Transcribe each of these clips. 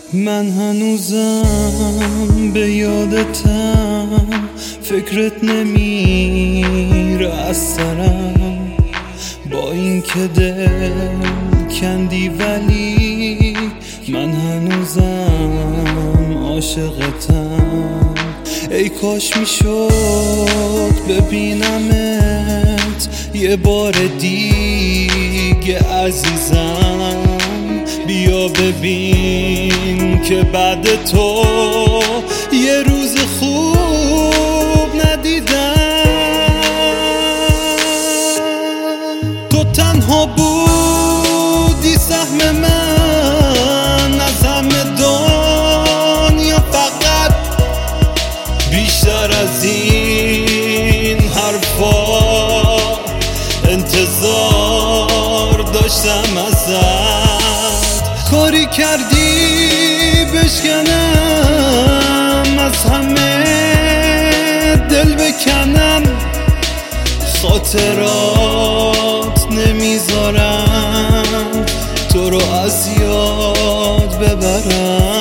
من هنوزم به یادتم، فکرت نمیره از سرم. با این که دل کندی ولی من هنوزم عاشقتم. ای کاش میشد ببینمت یه بار دیگه عزیزم. بیا ببین که بعد تو یه روز خوب ندیدم. تو تنها بودی سهم من از همه دنیا، فقط بیشتر از این حرفا انتظار داشتم ازت. کاری کردی بشکنم از همه دل بکنم، خاطرات نمیذارم تو رو از یاد ببرم.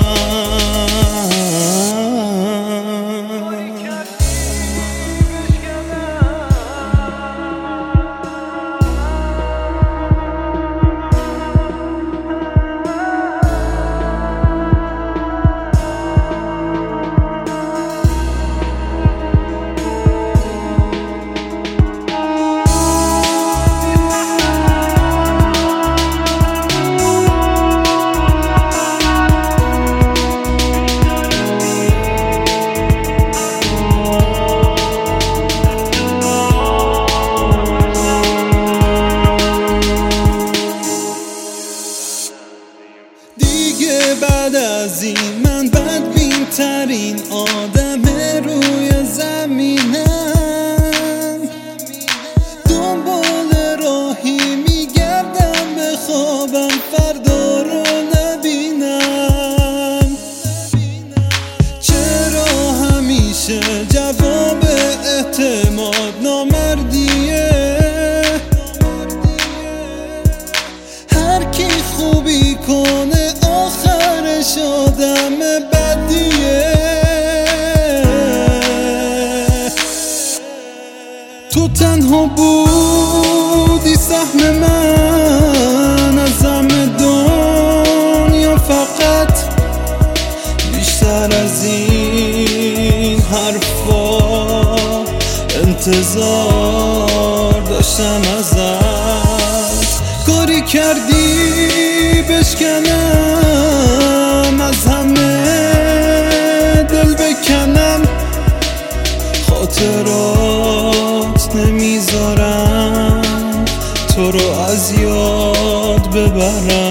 بعد از این من بدبین ترین آدم روی زمینم، دنبال راهی میگردم بخوابم فردا رو نبینم. چرا همیشه جواب اعتماد نامردیه؟ هر کی خوبی کنه آخرش آدم بدیه. تو تنها بودی سهم من از همه دنیا، فقط بیشتر از این حرفا انتظار داشتم ازت. کاری کردی بشکنم از همه دل بکنم، خاطرات نمیذارم تو رو از یاد ببرم.